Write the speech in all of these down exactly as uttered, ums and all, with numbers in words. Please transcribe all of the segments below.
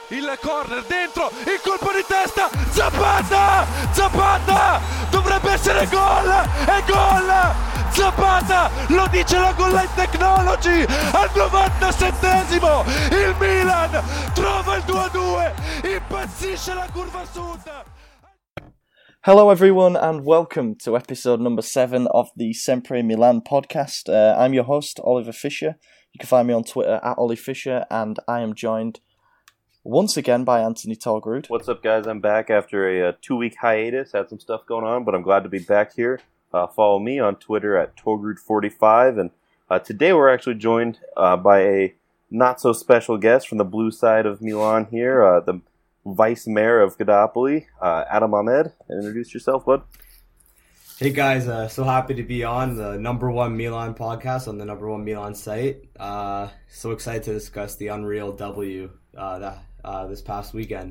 il corner dentro, il colpo di testa, Zapata, Zapata, dovrebbe essere gol, è gol, Zapata, lo dice la Goal Line Technology, al novantasettesimo, il Milan trova il due a due, impazzisce la curva sud. Hello everyone and welcome to episode number seven of the Sempre Milan podcast. Uh, I'm your host, Oliver Fisher. You can find me on Twitter at Ollie Fisher, and I am joined once again by Anthony Torgrud. What's up, guys? I'm back after a, a two-week hiatus. Had some stuff going on, but I'm glad to be back here. Uh, follow me on Twitter at Torgrud forty-five, and uh, today we're actually joined uh, by a not-so-special guest from the blue side of Milan here, uh, the Vice Mayor of Godopoli, uh, Adam Ahmed. Introduce yourself, bud. Hey guys, uh, so happy to be on the number one Milan podcast on the number one Milan site. Uh, so excited to discuss the unreal W uh, that uh, this past weekend.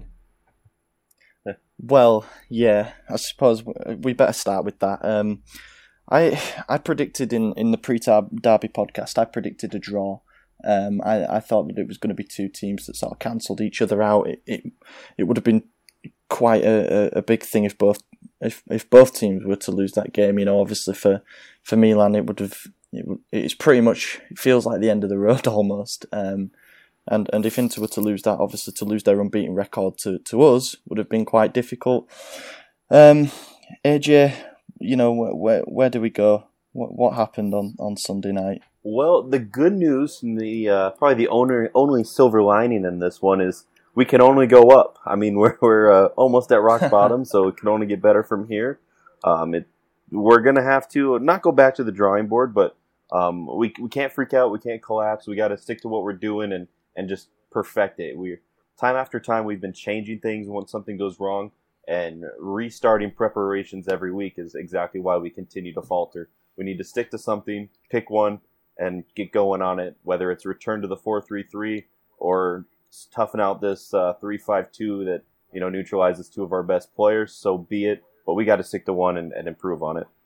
Well, yeah, I suppose we better start with that. Um, I I predicted in, in the pre-derby podcast, I predicted a draw. Um, I, I thought that it was going to be two teams that sort of cancelled each other out. It it, it would have been quite a, a big thing if both if if both teams were to lose that game. You know, obviously for, for Milan, it would have it, it's pretty much, it feels like the end of the road almost. Um, and and if Inter were to lose that, obviously to lose their unbeaten record to, to us would have been quite difficult. Um, A J, you know, where where do we go? What what happened on, on Sunday night? Well, the good news, and the uh, probably the owner, only silver lining in this one is we can only go up. I mean, we're we're uh, almost at rock bottom, so it can only get better from here. Um, it we're gonna have to not go back to the drawing board, but um, we we can't freak out, we can't collapse. We got to stick to what we're doing and, and just perfect it. We time after time we've been changing things once something goes wrong, and restarting preparations every week is exactly why we continue to falter. We need to stick to something, pick one, and get going on it, whether it's return to the four three three or toughen out this uh, three five two that, you know, neutralizes two of our best players, so be it. But we got to stick to one and, and improve on it.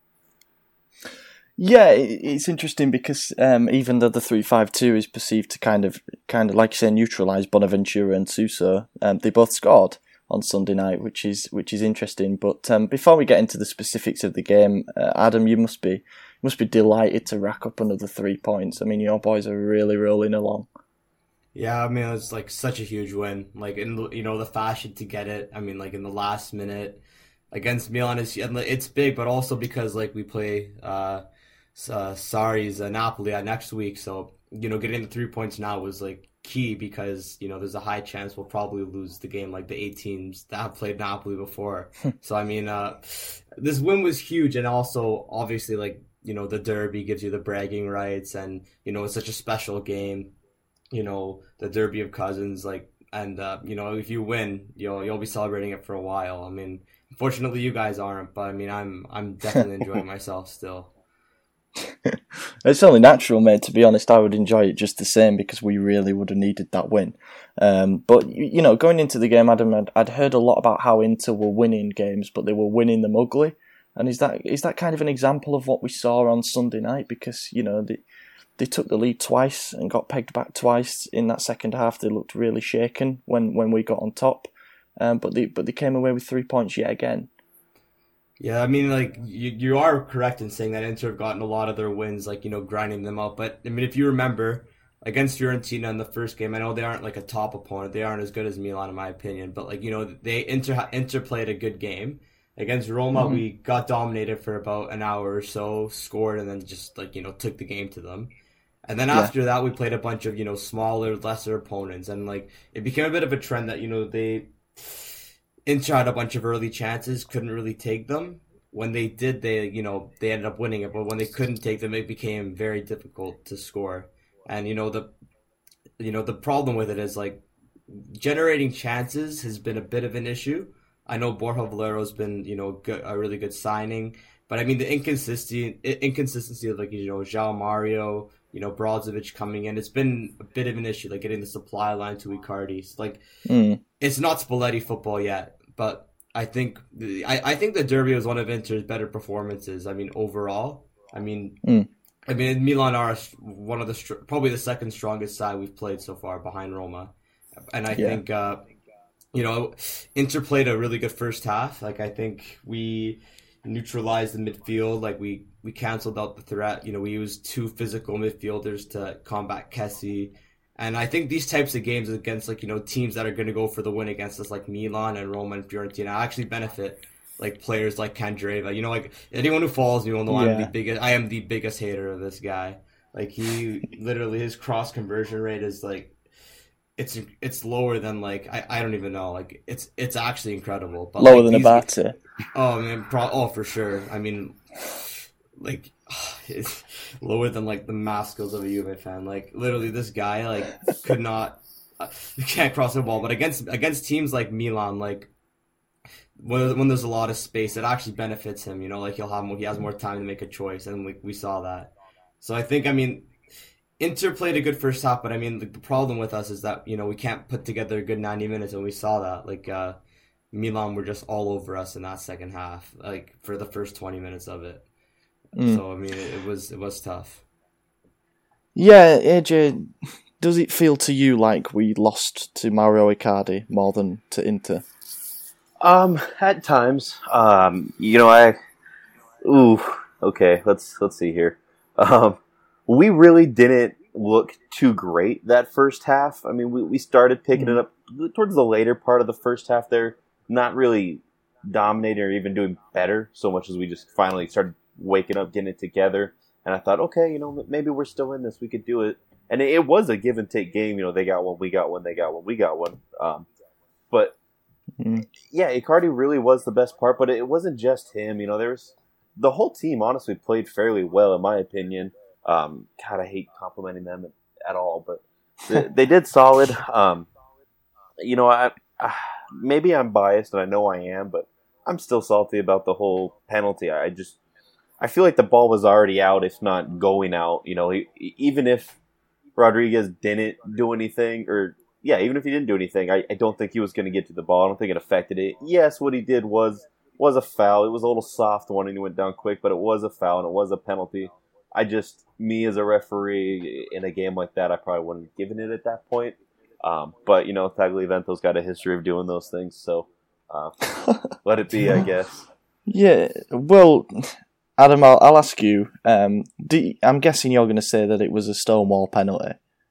Yeah, it's interesting because um, even though the three five two is perceived to kind of, kind of like you say, neutralise Bonaventura and Suso, um, they both scored on Sunday night, which is which is interesting. But um, before we get into the specifics of the game, uh, Adam, you must be you must be delighted to rack up another three points. I mean, your boys are really rolling along. Yeah, I mean, it was like such a huge win. Like, in you know, the fashion to get it. I mean, like in the last minute against Milan is it's big, but also because like we play uh, uh Sarri's uh, Napoli uh, next week, so you know, getting the three points now was like key because, you know, there's a high chance we'll probably lose the game like the eight teams that have played Napoli before. So I mean, uh, this win was huge, and also obviously like, you know, the derby gives you the bragging rights, and you know, it's such a special game. You know, the Derby of Cousins, like, and, uh, you know, if you win, you'll you'll be celebrating it for a while. I mean, unfortunately, you guys aren't, but I mean, I'm I'm definitely enjoying myself still. It's only natural, mate. To be honest, I would enjoy it just the same because we really would have needed that win. Um, but you know, going into the game, Adam, I'd, I'd heard a lot about how Inter were winning games, but they were winning them ugly. And is that is that kind of an example of what we saw on Sunday night? Because you know, the They took the lead twice and got pegged back twice in that second half. They looked really shaken when, when we got on top, um, but they but they came away with three points yet again. Yeah, I mean, like you you are correct in saying that Inter have gotten a lot of their wins, like, you know, grinding them out. But I mean, if you remember against Fiorentina in the first game, I know they aren't like a top opponent. They aren't as good as Milan in my opinion, but like, you know, they Inter Inter played a good game. Against Roma, mm-hmm. we got dominated for about an hour or so, scored, and then just like, you know, took the game to them. And then after yeah. that, we played a bunch of, you know, smaller, lesser opponents. And, like, it became a bit of a trend that, you know, they Inter had a bunch of early chances, couldn't really take them. When they did, they, you know, they ended up winning it. But when they couldn't take them, it became very difficult to score. And, you know, the, you know, the problem with it is, like, generating chances has been a bit of an issue. I know Borja Valero's been, you know, good, a really good signing. But, I mean, the inconsistency, inconsistency of, like, you know, João Mario, you know, Brozovic coming in, it's been a bit of an issue, like getting the supply line to Icardi. It's like, mm. it's not Spalletti football yet, but I think I, I think the Derby was one of Inter's better performances. I mean, overall, I mean, mm. I mean, Milan are one of the probably the second strongest side we've played so far behind Roma, and I Yeah. think uh, you know, Inter played a really good first half. Like I think we neutralized the midfield. Like we we canceled out the threat. You know, we used two physical midfielders to combat Kessie. And I think these types of games against like, you know, teams that are going to go for the win against us like Milan and Roma and Fiorentina actually benefit like players like Candreva. You know, like anyone who follows me will know Yeah. I'm the biggest I am the biggest hater of this guy. Like he literally his cross conversion rate is like it's it's lower than like I, I don't even know. Like it's it's actually incredible. But Lower like, than these- Abate. Oh man, pro- oh for sure. I mean, like it's lower than like the Maskels of a Juve fan. Like literally, this guy like could not, uh, can't cross the ball. But against against teams like Milan, like when when there's a lot of space, it actually benefits him. You know, like he'll have more, he has more time to make a choice, and we we saw that. So I think I mean. Inter played a good first half, but I mean the, the problem with us is that you know we can't put together a good ninety minutes, and we saw that. Like uh, Milan were just all over us in that second half, like for the first twenty minutes of it. Mm. So I mean, it, it was it was tough. Yeah, A J, does it feel to you like we lost to Mauro Icardi more than to Inter? Um, at times, um, you know, I, ooh, okay, let's let's see here. Um, we really didn't look too great that first half. I mean, we, we started picking it up towards the later part of the first half there, not really dominating or even doing better so much as we just finally started waking up, getting it together. And I thought, okay, you know, maybe we're still in this. We could do it. And it, it was a give and take game. You know, they got one, we got one, they got one, we got one. Um, but Mm. yeah, Icardi really was the best part, but it wasn't just him. You know, there was the whole team honestly played fairly well, in my opinion. Um, God, I hate complimenting them at all, but they, they did solid. Um, you know, I, I maybe I'm biased, and I know I am, but I'm still salty about the whole penalty. I just I feel like the ball was already out, if not going out. You know, he, even if Rodriguez didn't do anything, or yeah, even if he didn't do anything, I, I don't think he was going to get to the ball. I don't think it affected it. Yes, what he did was was a foul. It was a little soft one, and he went down quick, but it was a foul, and it was a penalty. I just, me as a referee in a game like that, I probably wouldn't have given it at that point. Um, but, you know, Tagliavento's got a history of doing those things, so uh, let it be, I guess. Yeah, well, Adam, I'll, I'll ask you. Um, do you- I'm guessing you're going to say that it was a Stonewall penalty.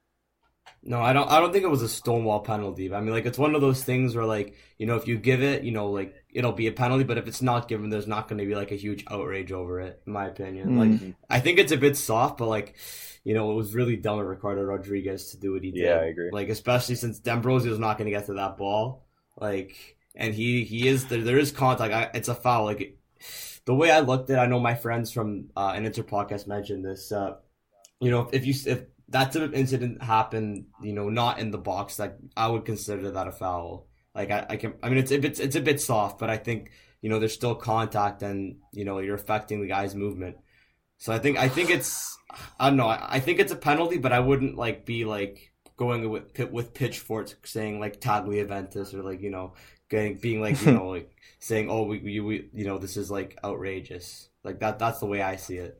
No, I don't. I don't think it was a Stonewall penalty. I mean, like it's one of those things where, like, you know, if you give it, you know, like it'll be a penalty. But if it's not given, there's not going to be like a huge outrage over it, in my opinion. Mm. Like, I think it's a bit soft, but like, you know, it was really dumb of Ricardo Rodriguez to do what he did. Yeah, I agree. Like, especially since D'Ambrosio not going to get to that ball. Like, and he he is there. There is contact. I, it's a foul. Like, the way I looked at, it, I know my friends from uh, an Inter podcast mentioned this. Uh, you know, if you if that type of incident happened, you know, not in the box, like I would consider that a foul. Like I, I can, I mean, it's a bit, it's a bit soft, but I think, you know, there's still contact, and you know, you're affecting the guy's movement. So I think, I think it's, I don't know, I, I think it's a penalty, but I wouldn't like be like going with with pitchforks saying like Tagliaventus or like, you know, getting being like, you know, like saying, oh, we, we, we you know, this is like outrageous. Like that, that's the way I see it.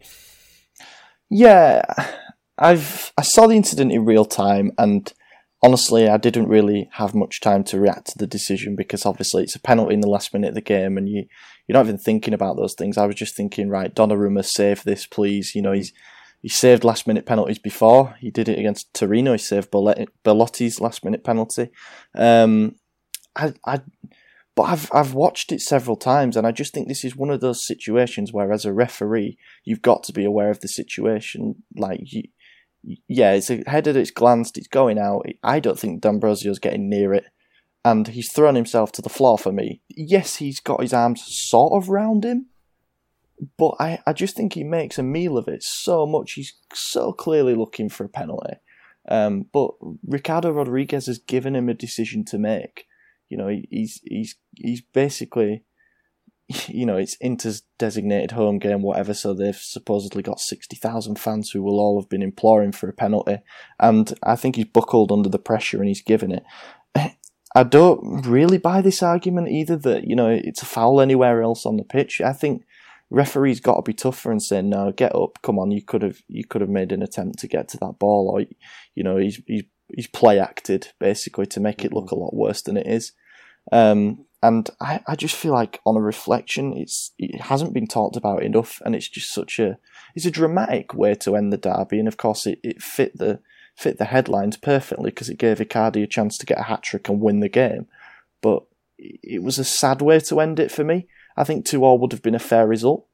Yeah, I've I saw the incident in real time, and honestly, I didn't really have much time to react to the decision because obviously it's a penalty in the last minute of the game, and you you're not even thinking about those things. I was just thinking, right, Donnarumma, save this, please. You know, he's he saved last minute penalties before. He did it against Torino. He saved Belotti's last minute penalty. Um, I I. But I've I've watched it several times, and I just think this is one of those situations where, as a referee, you've got to be aware of the situation. Like, you, yeah, it's a header that's glanced, it's going out. I don't think D'Ambrosio's getting near it, and he's thrown himself to the floor for me. Yes, he's got his arms sort of round him, but I, I just think he makes a meal of it so much. He's so clearly looking for a penalty. Um, but Ricardo Rodriguez has given him a decision to make. You know, he's he's he's basically, you know, it's Inter's designated home game, whatever. So they've supposedly got sixty thousand fans who will all have been imploring for a penalty, and I think he's buckled under the pressure and he's given it. I don't really buy this argument either that, you know, it's a foul anywhere else on the pitch. I think referees got to be tougher and say, no, get up, come on, you could have you could have made an attempt to get to that ball, or, you know, he's he's he's play acted basically to make it look a lot worse than it is. Um, and I, I just feel like on a reflection, it's it hasn't been talked about enough, and it's just such a it's a dramatic way to end the derby, and of course it, it fit the fit the headlines perfectly because it gave Icardi a chance to get a hat trick and win the game. But it was a sad way to end it for me. I think two all would have been a fair result.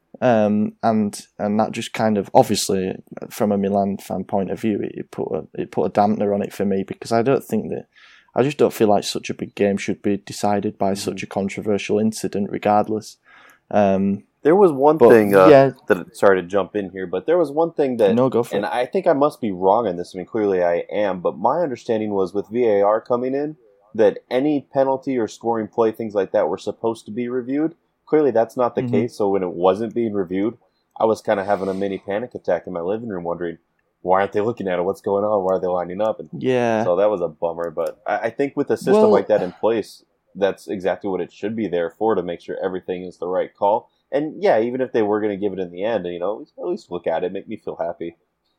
Um, and and that just kind of, obviously, from a Milan fan point of view, it, it put a, it put a dampener on it for me, because I don't think that, I just don't feel like such a big game should be decided by mm-hmm. such a controversial incident, regardless. Um, there was one but, thing uh, yeah. that, sorry to jump in here, but there was one thing that, no, go for and it. I think I must be wrong on this. I mean, clearly I am, but my understanding was with V A R coming in, that any penalty or scoring play, things like that, were supposed to be reviewed. Clearly, that's not the mm-hmm. case. So when it wasn't being reviewed, I was kind of having a mini panic attack in my living room, wondering, why aren't they looking at it? What's going on? Why are they lining up? And yeah. So that was a bummer. But I, I think with a system well, like that in place, that's exactly what it should be there for, to make sure everything is the right call. And yeah, even if they were going to give it in the end, you know, at least look at it, make me feel happy.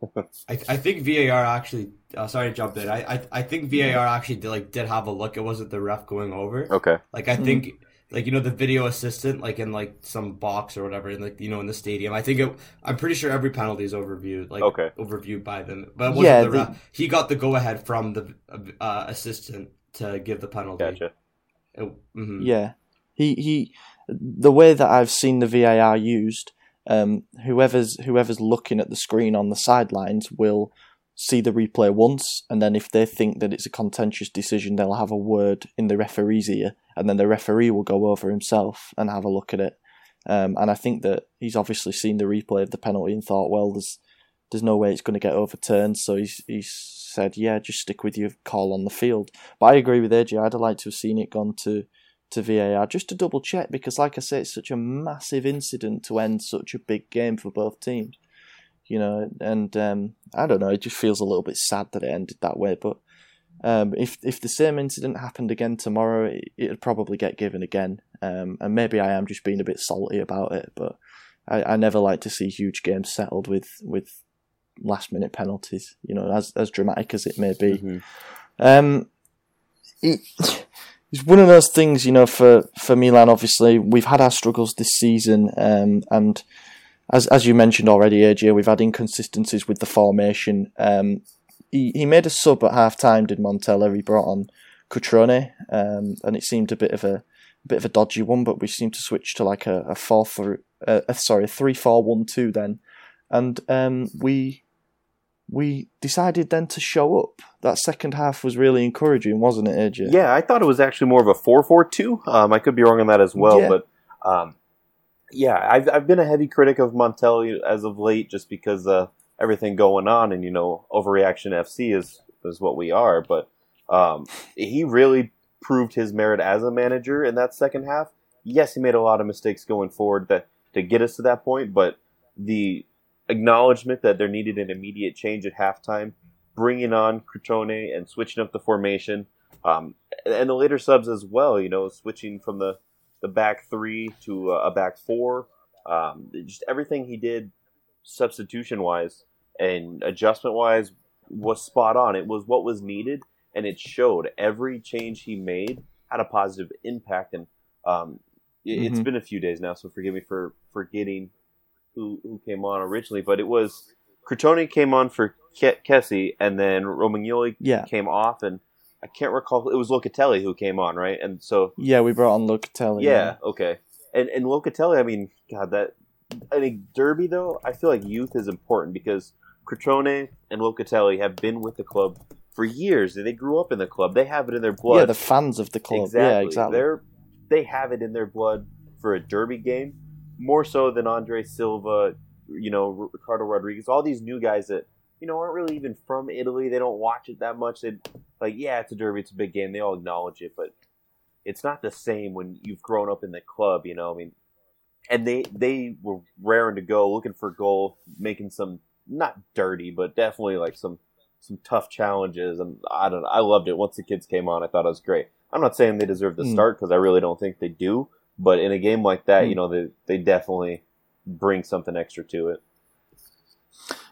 I, I think V A R actually. Uh, sorry to jump in. I, I I think V A R actually did, like did have a look. It wasn't the ref going over. Okay. Like I think. Like, you know, the video assistant, like in like some box or whatever, in like, you know, in the stadium. I think it, I'm pretty sure every penalty is overviewed, like okay. overviewed by them. But it wasn't yeah, the the, ref. He got the go ahead from the uh, assistant to give the penalty. Gotcha. It, mm-hmm. Yeah, he he. The way that I've seen the V A R used, um, whoever's whoever's looking at the screen on the sidelines will see the replay once, and then if they think that it's a contentious decision, they'll have a word in the referee's ear, and then the referee will go over himself and have a look at it. Um, and I think that he's obviously seen the replay of the penalty and thought, well, there's there's no way it's going to get overturned, so he's he's said, yeah, just stick with your call on the field. But I agree with A J. I'd have liked to have seen it gone to, to V A R just to double check, because like I say, it's such a massive incident to end such a big game for both teams. You know, and um, I don't know, it just feels a little bit sad that it ended that way. But um, if if the same incident happened again tomorrow, it, it'd probably get given again. Um, and maybe I am just being a bit salty about it, but I, I never like to see huge games settled with, with last minute penalties, you know, as as dramatic as it may be. Mm-hmm. Um, it, it's one of those things, you know, for, for Milan, obviously, we've had our struggles this season, um, and As as you mentioned already, A J, we've had inconsistencies with the formation. Um, he he made a sub at half time, did Montella. He brought on Cutrone, um, and it seemed a bit of a, a bit of a dodgy one. But we seemed to switch to like a, a four for uh, a, sorry a three four one two then, and um, we we decided then to show up. That second half was really encouraging, wasn't it, A J? Yeah, I thought it was actually more of a four four two. Um, I could be wrong on that as well, yeah. but. Um, Yeah, I've I've been a heavy critic of Montella as of late, just because uh, everything going on, and you know, Overreaction F C is is what we are. But um, he really proved his merit as a manager in that second half. Yes, he made a lot of mistakes going forward that to get us to that point, but the acknowledgement that there needed an immediate change at halftime, bringing on Crotone and switching up the formation, um, and the later subs as well. You know, switching from the the back three to a back four, um, just everything he did substitution-wise and adjustment-wise was spot on. It was what was needed, and it showed. Every change he made had a positive impact, and um, it, mm-hmm. it's been a few days now, so forgive me for forgetting who who came on originally, but it was Crotone came on for Ke- Kessie, and then Romagnoli yeah. came off, and I can't recall. It was Locatelli who came on, right? And so yeah, we brought on Locatelli. Yeah, yeah. okay. And and Locatelli, I mean, God, that in a derby though, I feel like youth is important, because Crotone and Locatelli have been with the club for years. They grew up in the club. They have it in their blood. Yeah, the fans of the club. Exactly. Yeah, exactly. They're they have it in their blood for a derby game, more so than Andre Silva, you know, Ricardo Rodriguez, all these new guys that, you know, aren't really even from Italy. They don't watch it that much. They like, yeah, it's a derby, it's a big game. They all acknowledge it, but it's not the same when you've grown up in the club, you know. I mean, and they they were raring to go, looking for goal, making some not dirty, but definitely like some some tough challenges. And I don't know, I loved it. Once the kids came on, I thought it was great. I'm not saying they deserve the mm. start, because I really don't think they do. But in a game like that, mm. you know, they they definitely bring something extra to it.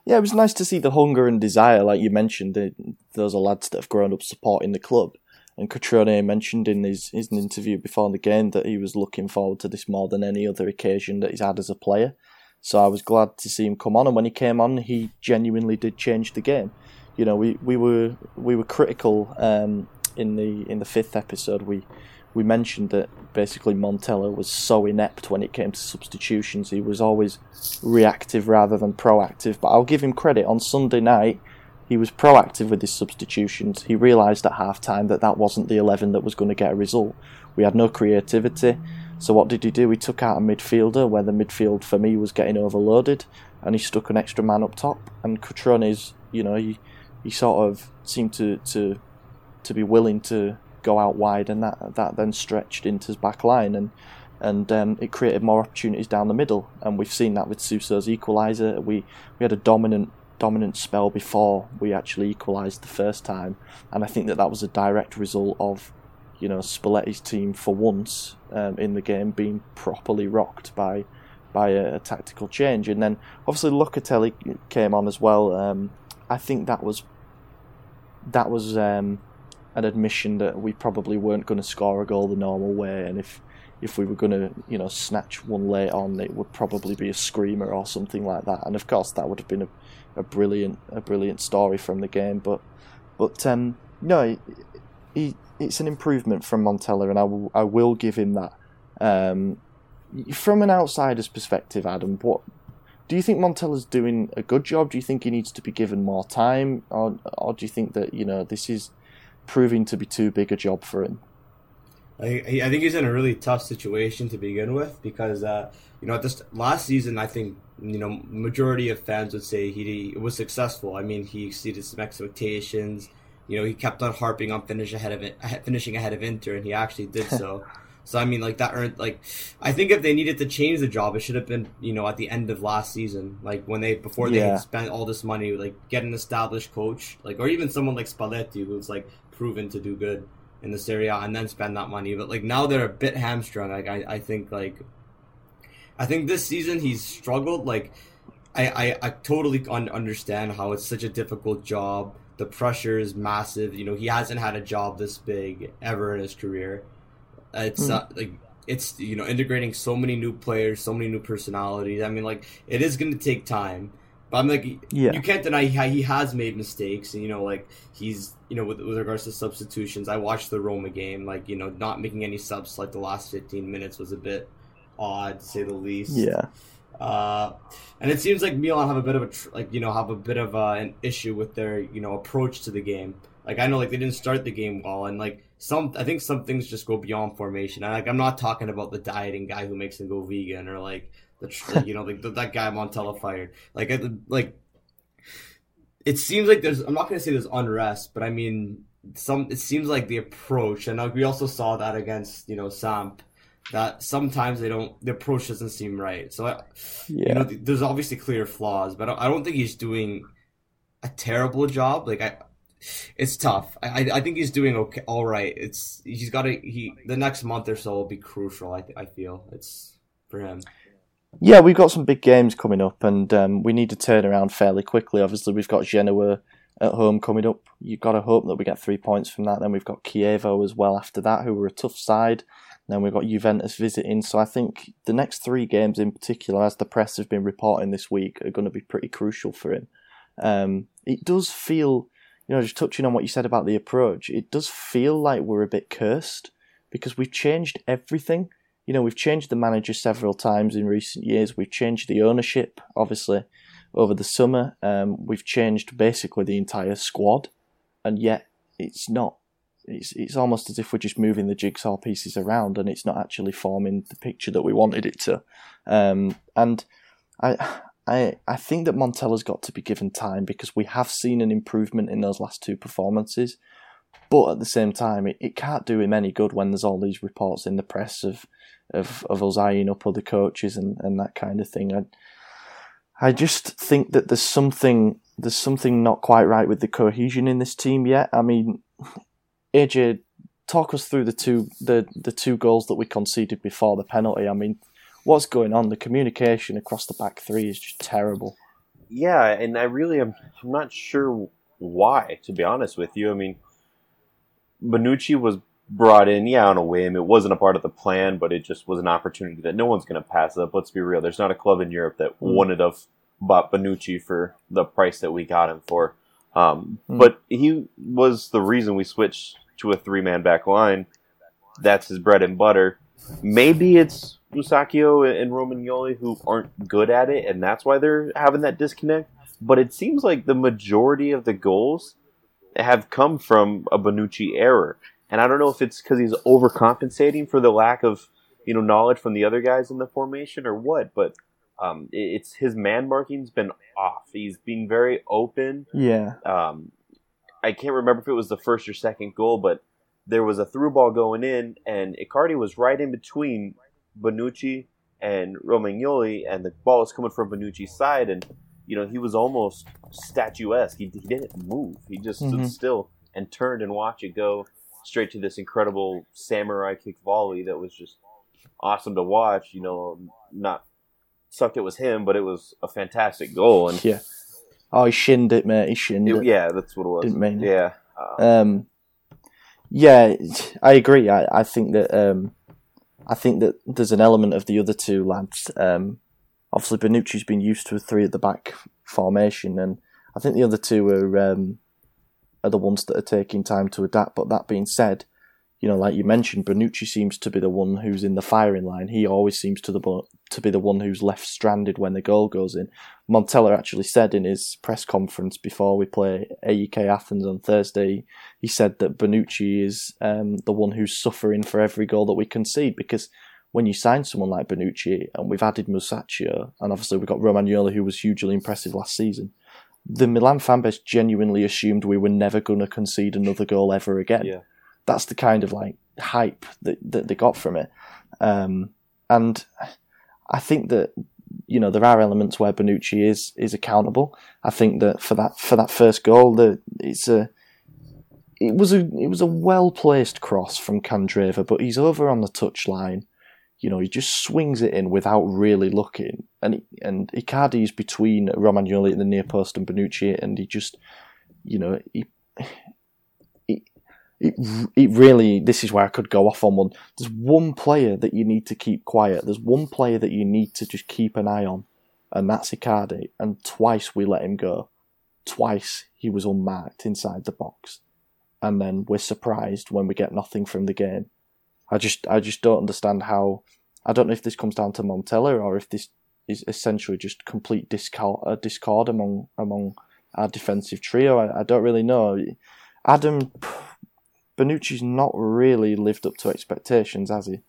yeah, it was nice to see the hunger and desire, like you mentioned. The, those are lads that have grown up supporting the club. And Cutrone mentioned in his, his interview before the game that he was looking forward to this more than any other occasion that he's had as a player. So I was glad to see him come on, and when he came on, he genuinely did change the game. You know, we, we were we were critical um, in the in the fifth episode. We we mentioned that basically Montella was so inept when it came to substitutions. He was always reactive rather than proactive. But I'll give him credit. On Sunday night, he was proactive with his substitutions. He realised at half-time that that wasn't the eleven that was going to get a result. We had no creativity. So what did he do? He took out a midfielder where the midfield for me was getting overloaded, and he stuck an extra man up top. And Cutrone's, you know, he he sort of seemed to, to to be willing to go out wide, and that that then stretched into his back line, and and um, it created more opportunities down the middle. And we've seen that with Suso's equaliser. We we had a dominant dominant spell before we actually equalised the first time, and I think that that was a direct result of, you know, Spalletti's team for once um, in the game being properly rocked by by a, a tactical change. And then obviously Locatelli came on as well. Um, I think that was that was um, an admission that we probably weren't going to score a goal the normal way, and if if we were going to, you know, snatch one late on, it would probably be a screamer or something like that. And of course, that would have been a, a brilliant a brilliant story from the game. But but um, no, he, it's an improvement from Montella, and I will I will give him that. Um, from an outsider's perspective, Adam, what do you think Montella's doing a good job? Do you think he needs to be given more time, or or do you think that, you know, this is proving to be too big a job for him? I, I think he's in a really tough situation to begin with, because uh, you know, this last season, I think, you know, majority of fans would say he, he was successful. I mean, he exceeded some expectations. You know, he kept on harping on finish ahead of it, finishing ahead of Inter, and he actually did so. So I mean, like that earned like, I think if they needed to change the job, it should have been, you know, at the end of last season, like when they before they yeah. had spent all this money, like get an established coach, like, or even someone like Spalletti who's like proven to do good in the Serie A, and then spend that money. But like now they're a bit hamstrung. Like I, I think like, I think this season he's struggled. Like I, I, I totally un- understand how it's such a difficult job. The pressure is massive. You know, he hasn't had a job this big ever in his career. It's mm. uh, like it's, you know, integrating so many new players, so many new personalities. I mean, like, it is going to take time. But I'm like, yeah. you can't deny he, he has made mistakes. And, you know, like, he's, you know, with, with regards to substitutions, I watched the Roma game. Like, you know, not making any subs like the last fifteen minutes was a bit odd, to say the least. Yeah. Uh, and it seems like Milan have a bit of a, tr- like, you know, have a bit of uh, an issue with their, you know, approach to the game. Like, I know, like, they didn't start the game well, and, like, some, I think some things just go beyond formation. And, like, I'm not talking about the dieting guy who makes them go vegan, or, like, the, like, you know, like, the, that guy Montella fired. Like, I, like, it seems like there's, I'm not going to say there's unrest, but, I mean, some, it seems like the approach, and, like, we also saw that against, you know, Samp, that sometimes they don't, the approach doesn't seem right. So, I, yeah. you know, there's obviously clear flaws, but I don't, I don't think he's doing a terrible job. Like, I, it's tough. I, I think he's doing okay, all right. It's he's got to he the next month or so will be crucial. I I feel it's for him. Yeah, we've got some big games coming up, and um, we need to turn around fairly quickly. Obviously, we've got Genoa at home coming up. You've got to hope that we get three points from that. Then we've got Chievo as well after that, who were a tough side. Then we've got Juventus visiting. So I think the next three games in particular, as the press have been reporting this week, are going to be pretty crucial for him. Um, it does feel, you know, just touching on what you said about the approach, it does feel like we're a bit cursed because we've changed everything. You know, we've changed the manager several times in recent years. We've changed the ownership, obviously, over the summer. Um, we've changed basically the entire squad, and yet it's not. It's it's almost as if we're just moving the jigsaw pieces around, and it's not actually forming the picture that we wanted it to. Um, and I. I, I think that Montella's got to be given time because we have seen an improvement in those last two performances. But at the same time, it, it can't do him any good when there's all these reports in the press of of, of us eyeing up other coaches and, and that kind of thing. I, I just think that there's something there's something not quite right with the cohesion in this team yet. I mean, A J, talk us through the two the, the two goals that we conceded before the penalty. I mean, what's going on? The communication across the back three is just terrible. yeah, and I really am I'm not sure why, to be honest with you. I mean, Bonucci was brought in, yeah, on a whim. It wasn't a part of the plan, but it just was an opportunity that no one's going to pass up. Let's be real. There's not a club in Europe that mm. wouldn't have bought Bonucci for the price that we got him for. Um, mm. But he was the reason we switched to a three-man back line. That's his bread and butter. Maybe it's Musacchio and Romagnoli who aren't good at it, and that's why they're having that disconnect. But it seems like the majority of the goals have come from a Bonucci error. And I don't know if it's because he's overcompensating for the lack of, you know, knowledge from the other guys in the formation or what, but um, it's his man marking's been off. He's been very open. Yeah. Um, I can't remember if it was the first or second goal, but there was a through ball going in, and Icardi was right in between Bonucci and Romagnoli, and the ball was coming from Bonucci's side, and you know he was almost statuesque. He, he didn't move. He just mm-hmm. stood still and turned and watched it go straight to this incredible samurai kick volley that was just awesome to watch. You know, not sucked it was him, but it was a fantastic goal. And yeah, oh, he shinned it, mate. He shinned it. it. Yeah, that's what it was. Didn't mean it. Yeah. Um, um Yeah, I agree. I, I think that um, I think that there's an element of the other two lads. Um, obviously, Bonucci's been used to a three at the back formation, and I think the other two are um, are the ones that are taking time to adapt. But that being said, you know, like you mentioned, Bonucci seems to be the one who's in the firing line. He always seems to the to be the one who's left stranded when the goal goes in. Montella actually said in his press conference before we play A E K Athens on Thursday, he said that Bonucci is um, the one who's suffering for every goal that we concede, because when you sign someone like Bonucci, and we've added Musacchio, and obviously we've got Romagnoli, who was hugely impressive last season, the Milan fanbase genuinely assumed we were never going to concede another goal ever again. Yeah. That's the kind of like hype that, that they got from it. Um, and I think that, you know, there are elements where Bonucci is is accountable. I think that for that for that first goal, that it's a it was a it was a well placed cross from Candreva, but he's over on the touchline. You know, he just swings it in without really looking, and he, and Icardi's between Romagnoli at the near post and Bonucci, and he just, you know, he. It, it really, this is where I could go off on one. There's one player that you need to keep quiet. There's one player that you need to just keep an eye on, and that's Icardi. And twice we let him go. Twice he was unmarked inside the box. And then we're surprised when we get nothing from the game. I just I just don't understand how... I don't know if this comes down to Montella or if this is essentially just complete discord, uh, discord among among our defensive trio. I, I don't really know. Adam... Bonucci's not really lived up to expectations, has he?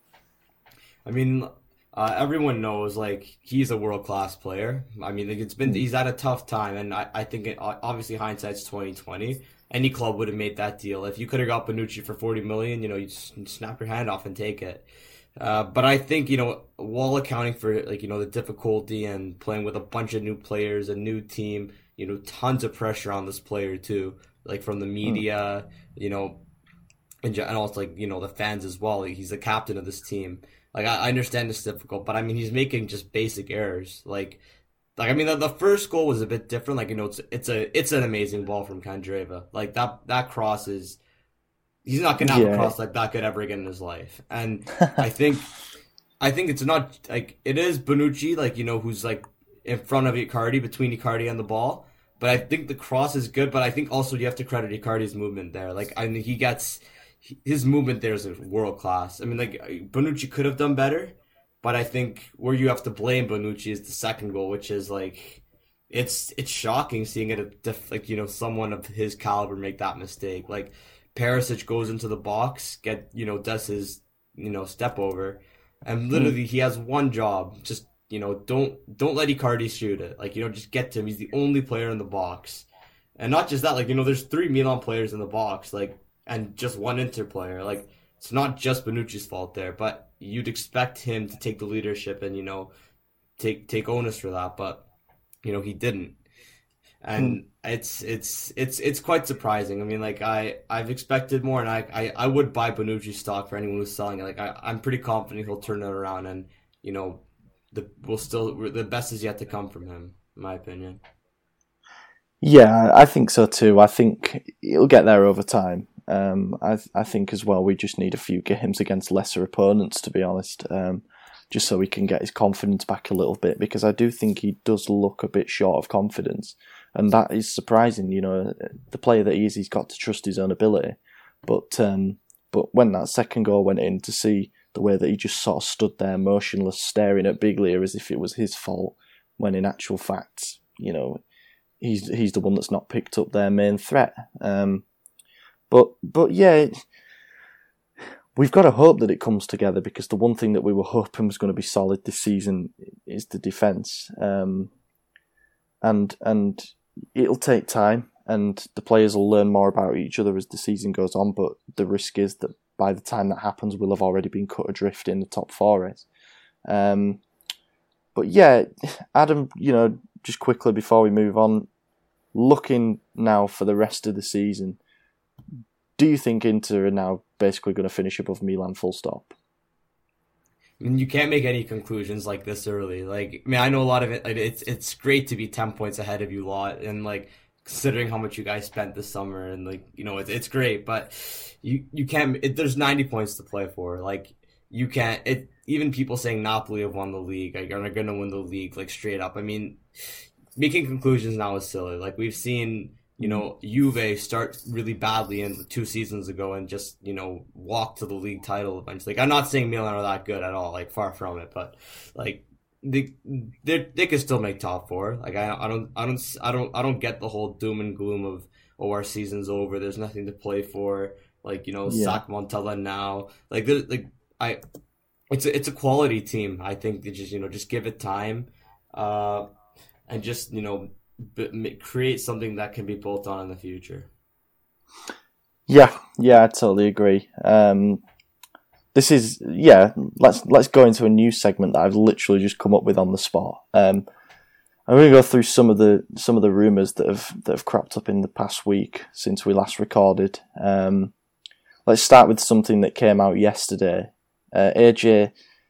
I mean, uh, everyone knows, like, he's a world-class player. I mean, like, it's been he's had a tough time, and I, I think, it, obviously, hindsight's twenty twenty. Any club would have made that deal. If you could have got Bonucci for forty million dollars, you know, you'd, you'd snap your hand off and take it. Uh, but I think, you know, while accounting for, like, you know, the difficulty and playing with a bunch of new players, a new team, you know, tons of pressure on this player, too, like, from the media, mm. you know, and also, like, you know, the fans as well. Like, he's the captain of this team. Like, I, I understand it's difficult, but I mean, he's making just basic errors. Like, like I mean, the, the first goal was a bit different. Like, you know, it's it's a it's an amazing ball from Candreva. Like, that that cross is, he's not gonna have yeah. a cross like that good ever again in his life. And I think, I think it's not like it is Bonucci, like, you know, who's like in front of Icardi, between Icardi and the ball. But I think the cross is good. But I think also you have to credit Icardi's movement there. Like, I mean, he gets. His movement there is world class. I mean, like, Bonucci could have done better, but I think where you have to blame Bonucci is the second goal, which is like, it's it's shocking seeing it a, like, you know, someone of his caliber make that mistake. Like, Perisic goes into the box, get you know does his you know step over, and literally he has one job: just you know don't don't let Icardi shoot it. Like, you know, just get to him. He's the only player in the box, and not just that. Like, you know, there's three Milan players in the box. Like. And just one Inter player. Like, it's not just Bonucci's fault there, but you'd expect him to take the leadership and, you know, take take onus for that, but, you know, he didn't. And hmm. it's it's it's it's quite surprising. I mean, like, I, I've expected more, and I, I, I would buy Bonucci stock for anyone who's selling it. Like, I, I'm pretty confident he'll turn it around, and, you know, the we'll still the best is yet to come from him, in my opinion. Yeah, I think so too. I think it'll get there over time. Um, I I think as well we just need a few games against lesser opponents, to be honest, um, just so he can get his confidence back a little bit, because I do think he does look a bit short of confidence, and that is surprising. You know, the player that he is, he's got to trust his own ability, but um, but when that second goal went in, to see the way that he just sort of stood there motionless, staring at Biglia as if it was his fault, when in actual fact, you know, he's he's the one that's not picked up their main threat. Um, but but yeah, we've got to hope that it comes together, because the one thing that we were hoping was going to be solid this season is the defence, um, and and it'll take time, and the players will learn more about each other as the season goes on. But the risk is that by the time that happens, we'll have already been cut adrift in the top four. Um, but yeah, Adam, you know, just quickly before we move on, looking now for the rest of the season, do you think Inter are now basically going to finish above Milan full stop? I mean, you can't make any conclusions like this early. Like, I mean, I know a lot of it. Like, it's it's great to be ten points ahead of you lot, and like considering how much you guys spent this summer, and like you know, it's it's great. But you you can't. It, there's ninety points to play for. Like you can't. It even people saying Napoli have won the league, like, are going to win the league, like straight up. I mean, making conclusions now is silly. Like we've seen. You know, Juve start really badly in two seasons ago and just, you know, walk to the league title eventually. Like, I'm not saying Milan are that good at all, like, far from it, but, like, they they they could still make top four. Like, I I don't I don't I don't I don't get the whole doom and gloom of, oh, our season's over, there's nothing to play for. Like, you know, yeah. Sack Montella now. Like, like I, it's a, it's a quality team. I think they just, you know, just give it time, uh, and just, you know, create something that can be built on in the future. Yeah, yeah, I totally agree. Um, this is yeah. Let's let's go into a new segment that I've literally just come up with on the spot. Um, I'm going to go through some of the some of the rumours that have that have cropped up in the past week since we last recorded. Um, let's start with something that came out yesterday. Uh, A J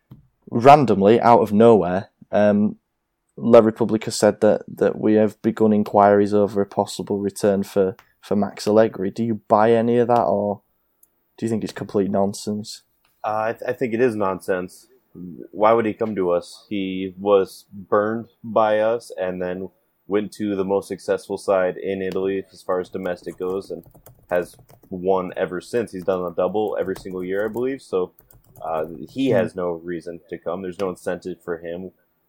randomly out of nowhere. Um, La Repubblica said that, that we have begun inquiries over a possible return for, for Max Allegri. Do you buy any of that, or do you think it's complete nonsense? Uh, I, th- I think it is nonsense. Why would he come to us? He was burned by us and then went to the most successful side in Italy as far as domestic goes and has won ever since. He's done a double every single year, I believe. So uh, he has no reason to come. There's no incentive for him.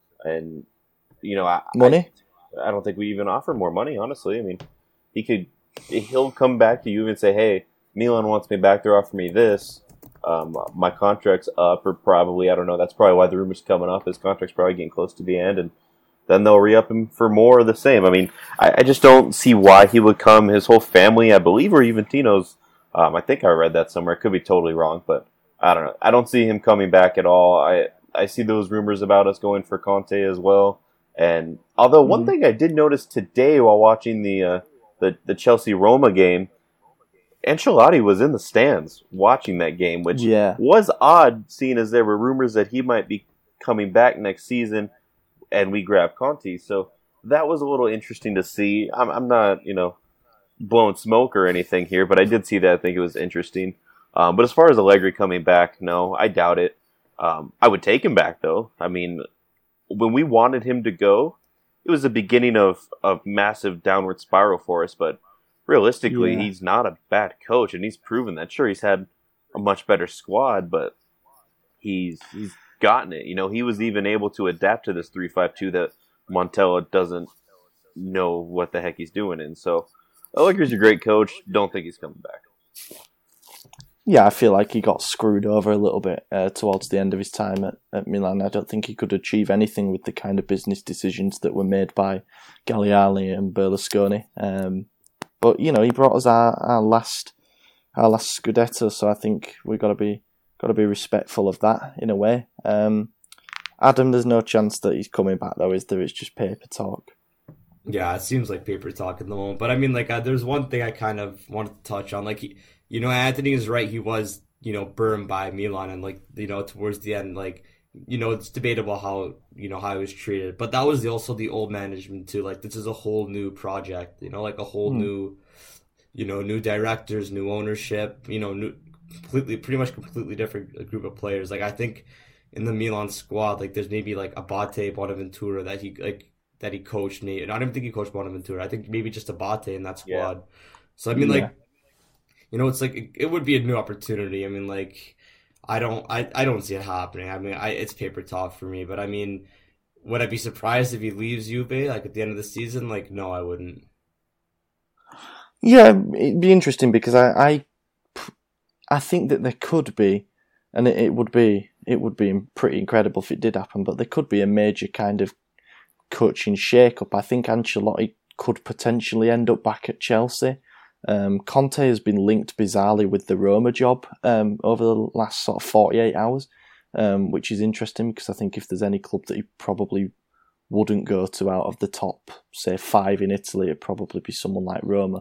And You know, I, money. I, I don't think we even offer more money. Honestly, I mean, he could. He'll come back to you and say, "Hey, Milan wants me back. They're offering me this. Um, my contract's up, or probably I don't know. That's probably why the rumors coming up. His contract's probably getting close to the end, and then they'll re-up him for more of the same. I mean, I, I just don't see why he would come. His whole family, I believe, or even Tino's. Um, I think I read that somewhere. I could be totally wrong, but I don't know. I don't see him coming back at all. I I see those rumors about us going for Conte as well. And although one mm. thing I did notice today while watching the uh, the, the Chelsea-Roma game, Ancelotti was in the stands watching that game, which yeah. was odd, seeing as there were rumors that he might be coming back next season, and we grabbed Conte. So that was a little interesting to see. I'm, I'm not, you know, blowing smoke or anything here, but I did see that. I think it was interesting. Um, but as far as Allegri coming back, no, I doubt it. Um, I would take him back, though. I mean, when we wanted him to go, it was the beginning of a massive downward spiral for us. But realistically, yeah. he's not a bad coach, and he's proven that. Sure, he's had a much better squad, but he's he's gotten it. You know, he was even able to adapt to this three five two that Montella doesn't know what the heck he's doing in. So, Allegri's a great coach. Don't think he's coming back. Yeah, I feel like he got screwed over a little bit uh, towards the end of his time at, at Milan. I don't think he could achieve anything with the kind of business decisions that were made by Gagliani and Berlusconi. Um, but you know, he brought us our, our last our last Scudetto, so I think we've got to be got to be respectful of that in a way. Um, Adam, there's no chance that he's coming back, though, is there? It's just paper talk. Yeah, it seems like paper talk at the moment. But I mean, like, uh, there's one thing I kind of wanted to touch on, like he. You know, Anthony is right. He was, you know, burned by Milan, and like, you know, towards the end, like you know, it's debatable how, you know, how he was treated. But that was also the old management too. Like, this is a whole new project, you know, like a whole mm. new, you know, new directors, new ownership, you know, new, completely, pretty much completely different group of players. Like, I think in the Milan squad, like, there's maybe like Abate, Bonaventura that he, like, that he coached. Nate. I don't even think he coached Bonaventura. I think maybe just Abate in that squad. Yeah. So, I mean, yeah. like, you know, it's like, it, it would be a new opportunity. I mean, like, I don't, I, I don't see it happening. I mean, I, it's paper talk for me. But I mean, would I be surprised if he leaves Juve like at the end of the season? Like, no, I wouldn't. Yeah, it'd be interesting because I, I, I think that there could be, and it, it would be, it would be pretty incredible if it did happen. But there could be a major kind of coaching shake-up. I think Ancelotti could potentially end up back at Chelsea. Um, Conte has been linked bizarrely with the Roma job um, over the last sort of forty-eight hours, um, which is interesting because I think if there's any club that he probably wouldn't go to out of the top, say, five in Italy, it'd probably be someone like Roma.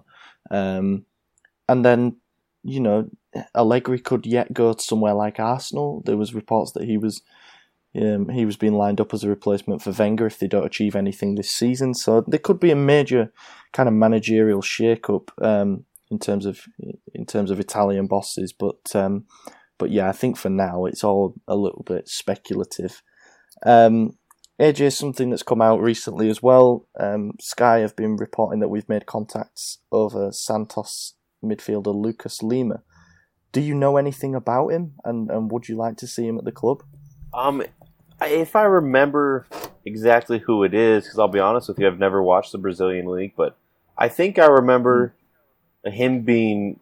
Um, and then, you know, Allegri could yet go to somewhere like Arsenal. There was reports that he was um, he was being lined up as a replacement for Wenger if they don't achieve anything this season. So there could be a major kind of managerial shake-up um, in terms of in terms of Italian bosses. But um, but yeah, I think for now it's all a little bit speculative. Um, A J, something that's come out recently as well. Um, Sky have been reporting that we've made contacts over Santos midfielder Lucas Lima. Do you know anything about him, and, and would you like to see him at the club? Um, if I remember exactly who it is, because I'll be honest with you, I've never watched the Brazilian league, but I think I remember mm. him being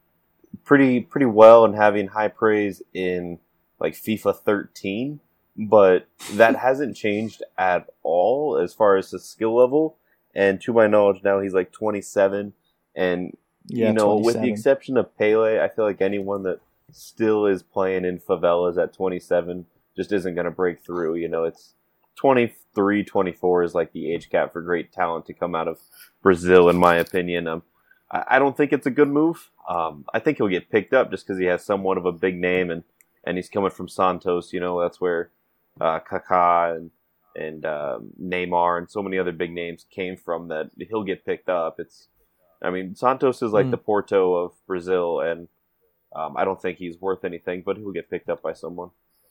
pretty pretty well and having high praise in like FIFA thirteen. But that hasn't changed at all as far as the skill level. And to my knowledge, now he's like twenty-seven. And, yeah, you know, twenty-seven. With the exception of Pele, I feel like anyone that still is playing in favelas at twenty-seven just isn't going to break through. You know, it's twenty-three, twenty-four is like the age cap for great talent to come out of Brazil, in my opinion. Um, I, I don't think it's a good move. Um, I think he'll get picked up just because he has somewhat of a big name and, and he's coming from Santos. You know, that's where Uh, Kaká and and um, Neymar and so many other big names came from. That he'll get picked up. It's, I mean, Santos is like mm. the Porto of Brazil, and um, I don't think he's worth anything, but he'll get picked up by someone.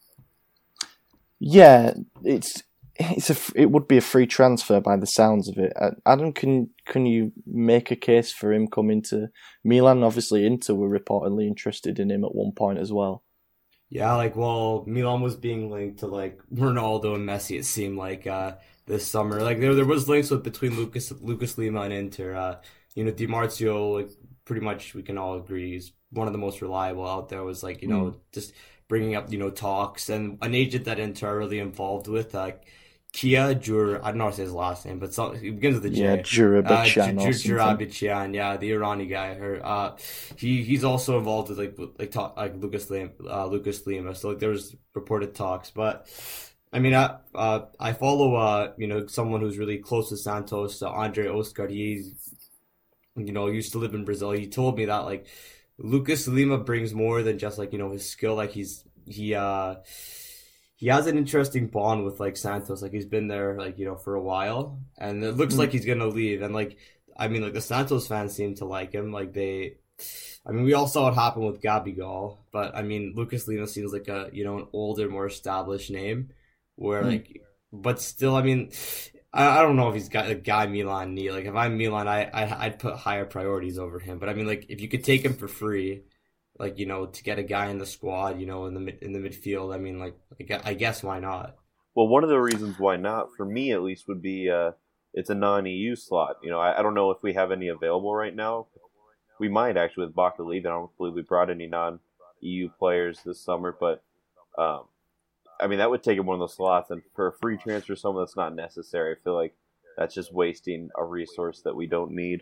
Yeah, it's it's a it would be a free transfer by the sounds of it. Adam, can can you make a case for him coming to Milan? Obviously, Inter were reportedly interested in him at one point as well. Yeah, like, well, Milan was being linked to, like, Ronaldo and Messi, it seemed like, uh, this summer. Like, there there was links with between Lucas Lucas Lima and Inter. Uh, you know, Di Marzio, like, pretty much we can all agree is one of the most reliable out there. Was, like, you know, mm. just bringing up, you know, talks. And an agent that Inter are really involved with, uh, Kia Jur, I don't know how to say his last name, but it's, it begins with a J. Yeah, Jurabichan. Uh, Jurabichan, yeah, the Irani guy. Her, uh, he he's also involved with like like talk like Lucas Lima, uh, Lucas Lima. So like there was reported talks, but I mean, I uh I follow uh you know someone who's really close to Santos, uh, Andre Oscar. He's you know used to live in Brazil. He told me that like Lucas Lima brings more than just like you know his skill. Like he's he uh. He has an interesting bond with like Santos. Like he's been there like you know for a while, and it looks mm. like he's gonna leave. And like I mean, like the Santos fans seem to like him. Like they, I mean, we all saw what happened with Gabigol, but I mean, Lucas Lima seems like a you know an older, more established name. Where mm. like, but still, I mean, I, I don't know if he's got a guy Milan need. Like if I'm Milan, I, I I'd put higher priorities over him. But I mean, like if you could take him for free. Like, you know, to get a guy in the squad, you know, in the mid, in the midfield, I mean, like, I guess why not? Well, one of the reasons why not, for me at least, would be uh, it's a non-E U slot. You know, I, I don't know if we have any available right now. We might, actually, with Bakker leave. I don't believe we brought any non-E U players this summer. But, um, I mean, that would take him one of those slots. And for a free transfer, someone that's not necessary, I feel like that's just wasting a resource that we don't need.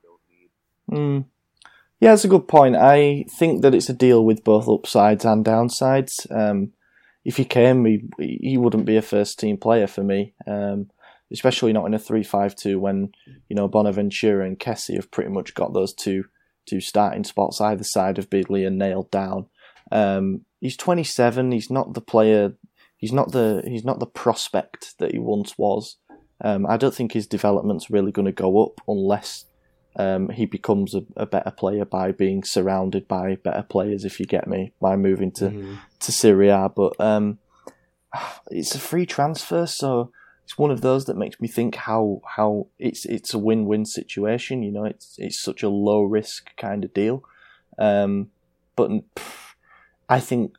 Hmm. Yeah, that's a good point. I think that it's a deal with both upsides and downsides. Um, if he came, he, he wouldn't be a first-team player for me, um, especially not in a three five two when you know Bonaventura and Kessie have pretty much got those two two starting spots either side of Biglia nailed down. Um, he's twenty-seven. He's not the player. he's not the he's not the prospect that he once was. Um, I don't think his development's really going to go up unless um, he becomes a, a better player by being surrounded by better players, if you get me, by moving to, mm-hmm. to Serie A. But um, it's a free transfer, so it's one of those that makes me think how how it's it's a win-win situation. You know, it's it's such a low-risk kind of deal. Um, but I think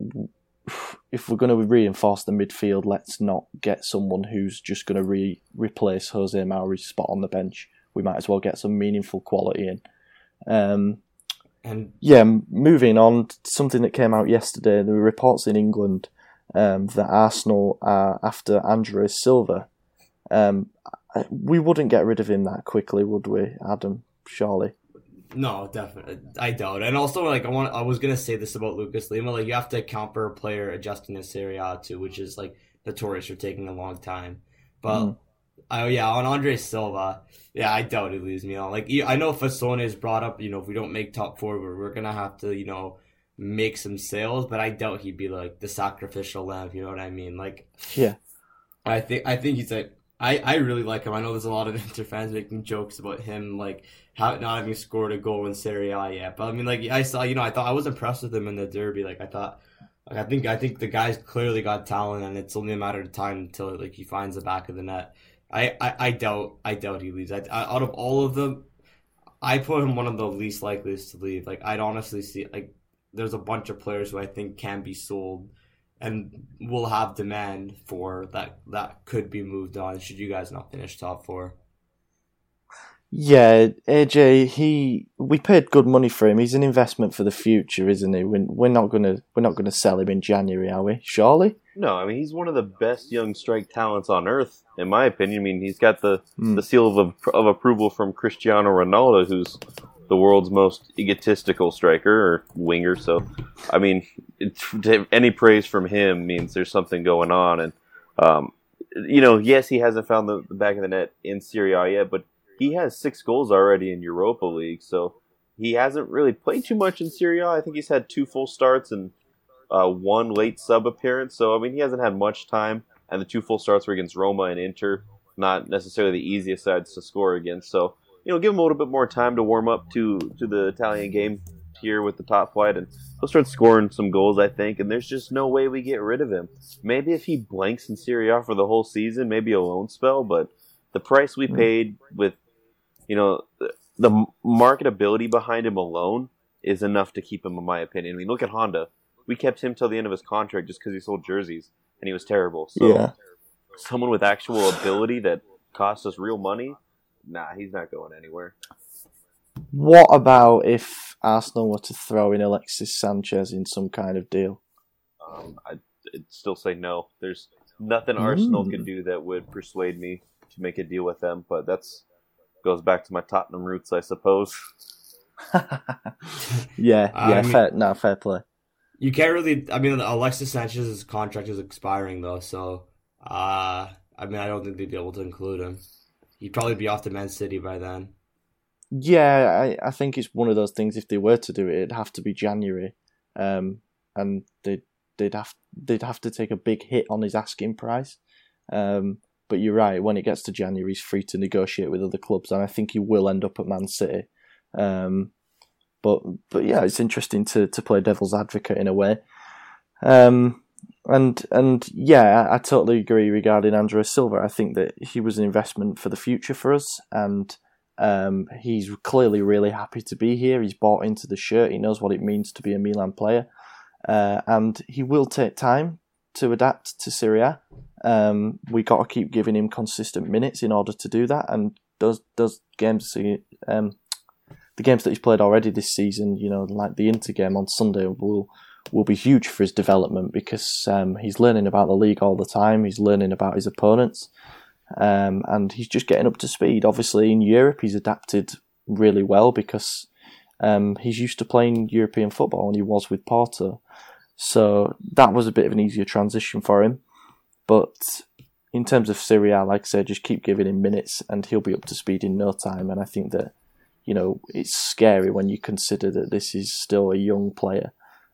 if we're going to reinforce the midfield, let's not get someone who's just going to re- replace Jose Mauri's spot on the bench. We might as well get some meaningful quality in. Um, and yeah, moving on, something that came out yesterday, there were reports in England um, that Arsenal are after Andres Silva. Um, we wouldn't get rid of him that quickly, would we, Adam? Surely. No, definitely. I doubt. And also, like, I want, I was gonna say this about Lucas Lima. Like, you have to account for a player adjusting to Serie A too, which is like notorious for taking a long time. But, mm. uh, yeah, on Andre Silva, yeah, I doubt he leaves Milan. Like, I know Fasone is brought up. You know, if we don't make top four, we're, we're gonna have to, you know, make some sales. But I doubt he'd be like the sacrificial lamb. You know what I mean? Like, yeah, I think I think he's like. I, I really like him. I know there's a lot of Inter fans making jokes about him, like, how, not having scored a goal in Serie A yet. But, I mean, like, I saw, you know, I thought I was impressed with him in the derby. Like, I thought, like, I think I think the guy's clearly got talent, and it's only a matter of time until, like, he finds the back of the net. I, I, I doubt I doubt he leaves. I, I, out of all of them, I put him one of the least likeliest to leave. Like, I'd honestly see, like, there's a bunch of players who I think can be sold and will have demand for that that could be moved on should you guys not finish top four. Yeah, A J, he we paid good money for him. He's an investment for the future, isn't he? We're, we're not gonna we're not gonna sell him in January, are we? Surely? No, I mean he's one of the best young strike talents on earth, in my opinion. I mean he's got the, mm. the seal of of approval from Cristiano Ronaldo, who's the world's most egotistical striker or winger. So, I mean, it, any praise from him means there's something going on. And, um, you know, yes, he hasn't found the, the back of the net in Serie A yet, but he has six goals already in Europa League. So he hasn't really played too much in Serie A. I think he's had two full starts and uh, one late sub appearance. So, I mean, he hasn't had much time. And the two full starts were against Roma and Inter, not necessarily the easiest sides to score against. So, you know, give him a little bit more time to warm up to, to the Italian game here with the top flight, and he'll start scoring some goals, I think, and there's just no way we get rid of him. Maybe if he blanks in Serie A for the whole season, maybe a loan spell, but the price we paid with, you know, the, the marketability behind him alone is enough to keep him, in my opinion. I mean, look at Honda. We kept him till the end of his contract just because he sold jerseys, and he was terrible. So, yeah. Someone with actual ability that costs us real money, nah, he's not going anywhere. What about if Arsenal were to throw in Alexis Sanchez in some kind of deal? Um, I'd, I'd still say no. There's nothing Arsenal mm. can do that would persuade me to make a deal with them, but that's goes back to my Tottenham roots, I suppose. yeah, yeah, I mean, fair, no, fair play. You can't really. I mean, Alexis Sanchez's contract is expiring though, so uh, I mean, I don't think they'd be able to include him. He'd probably be off to Man City by then. Yeah, I, I think it's one of those things. If they were to do it, it'd have to be January, um, and they'd they'd have they'd have to take a big hit on his asking price. Um, but you're right. When it gets to January, he's free to negotiate with other clubs, and I think he will end up at Man City. Um, but but yeah, it's interesting to, to play devil's advocate in a way. Um, and and yeah, I, I totally agree regarding Andres Silva. I think that he was an investment for the future for us, and um, he's clearly really happy to be here. He's bought into the shirt. He knows what it means to be a Milan player, uh, and he will take time to adapt to Serie A. Um, we got to keep giving him consistent minutes in order to do that. And those those games, um, the games that he's played already this season, you know, like the Inter game on Sunday, will will be huge for his development because um, he's learning about the league all the time. He's learning about his opponents, um, and he's just getting up to speed. Obviously, in Europe, he's adapted really well because um, he's used to playing European football, and he was with Porto. So that was a bit of an easier transition for him. But in terms of Serie A, like I said, just keep giving him minutes and he'll be up to speed in no time. And I think that, you know, it's scary when you consider that this is still a young player.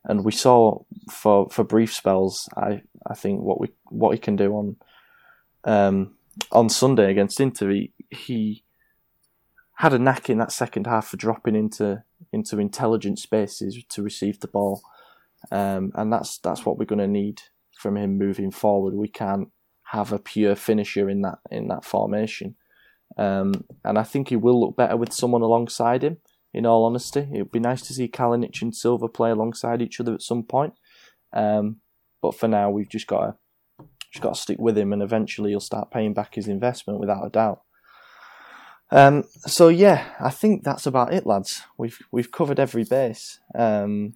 and we saw for for brief spells. I I think what we what he can do on um on Sunday against Inter. He, he had a knack in that second half for dropping into into intelligent spaces to receive the ball, um, and that's that's what we're going to need from him moving forward. We can't have a pure finisher in that in that formation, um, and I think he will look better with someone alongside him. In all honesty, it would be nice to see Kalinic and Silva play alongside each other at some point, um, but for now we've just got to just got to stick with him, and eventually he'll start paying back his investment without a doubt. Um, so yeah, I think that's about it, lads. We've we've covered every base. Um,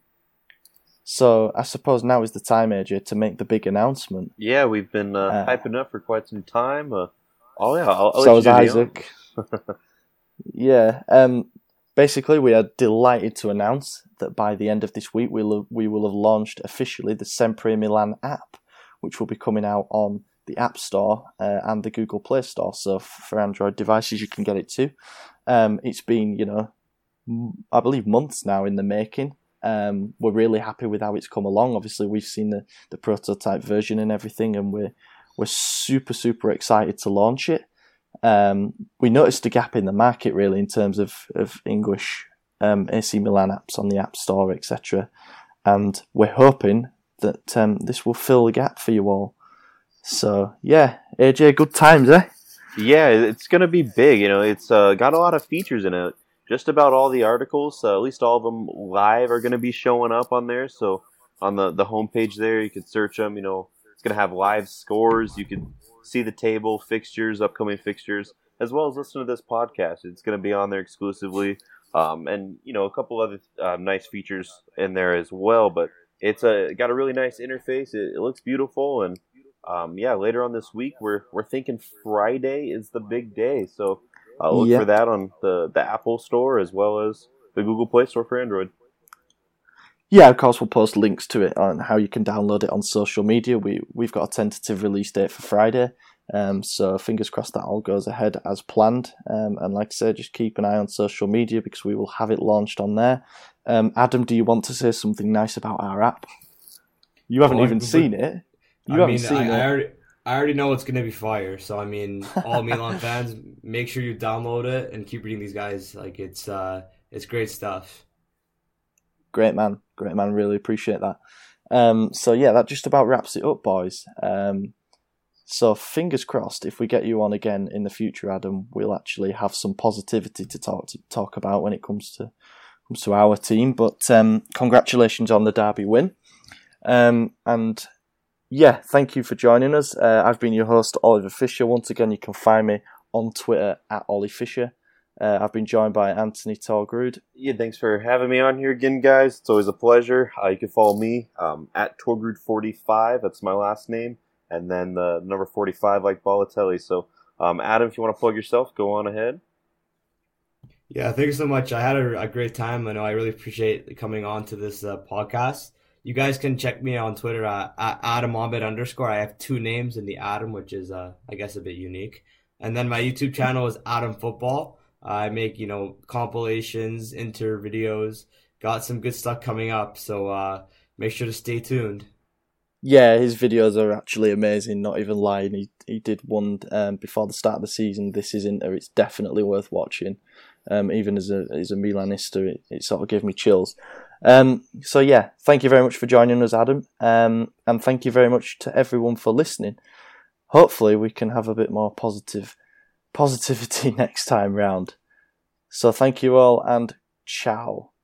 so I suppose now is the time, A J, to make the big announcement. Yeah, we've been uh, uh, hyping up for quite some time. Uh, oh yeah, I'll, I'll so let is you do Isaac. yeah. Um, basically, we are delighted to announce that by the end of this week, we'll we will have launched officially the Sempre Milan app, which will be coming out on the App Store uh, and the Google Play Store. So for Android devices, you can get it too. Um, it's been, you know, I believe months now in the making. Um, we're really happy with how it's come along. Obviously, we've seen the, the prototype version and everything, and we're we're super super excited to launch it. Um, we noticed a gap in the market really in terms of of English um, A C Milan apps on the App Store, et cetera. And we're hoping that um, this will fill the gap for you all. So yeah, A J, good times, eh? Yeah, it's gonna be big. You know, it's uh, got a lot of features in it. Just about all the articles, uh, at least all of them live, are gonna be showing up on there. So on the the homepage there, you can search them. You know, it's gonna have live scores. You can see the table, fixtures, upcoming fixtures, as well as listen to this podcast. It's gonna be on there exclusively, um, and you know, a couple other uh, nice features in there as well. But it's a got a really nice interface. It, it looks beautiful, and Um, yeah, later on this week, we're we're thinking Friday is the big day, so uh, look yep. for that on the, the Apple Store as well as the Google Play Store for Android. Yeah, of course, we'll post links to it on how you can download it on social media. We we've got a tentative release date for Friday, um, so fingers crossed that all goes ahead as planned. Um, and like I said, just keep an eye on social media because we will have it launched on there. Um, Adam, do you want to say something nice about our app? You haven't oh, even but, seen it. You I haven't mean, seen I, it. I already, I already know it's going to be fire. So, I mean, all Milan fans, make sure you download it and keep reading these guys. Like, it's uh, it's great stuff. Great man. Great man. Really appreciate that. Um, so, yeah, that just about wraps it up, boys. Um, so, fingers crossed, if we get you on again in the future, Adam, we'll actually have some positivity to talk to talk about when it comes to comes to our team. But um, congratulations on the Derby win. Um, and... Yeah, thank you for joining us. Uh, I've been your host, Oliver Fisher. Once again, you can find me on Twitter at Ollie Fisher. Uh, I've been joined by Anthony Torgrud. Yeah, thanks for having me on here again, guys. It's always a pleasure. Uh, you can follow me um, at Torgrud forty-five. That's my last name. And then the number forty-five, like Balotelli. So, um, Adam, if you want to plug yourself, go on ahead. Yeah, thank you so much. I had a, a great time. I know I really appreciate coming on to this uh, podcast. You guys can check me on Twitter at, at Adam Ahmed underscore. I have two names in the Adam, which is, uh, I guess, a bit unique. And then my YouTube channel is Adam Football. Uh, I make, you know, compilations, inter videos. Got some good stuff coming up, so uh, make sure to stay tuned. Yeah, his videos are actually amazing, not even lying. He he did one um, before the start of the season. This is Inter. It's definitely worth watching. Um, even as a as a Milanista, it, it sort of gave me chills. Um, so yeah, thank you very much for joining us, Adam, um, and thank you very much to everyone for listening. Hopefully we can have a bit more positive positivity next time round. So thank you all, and ciao.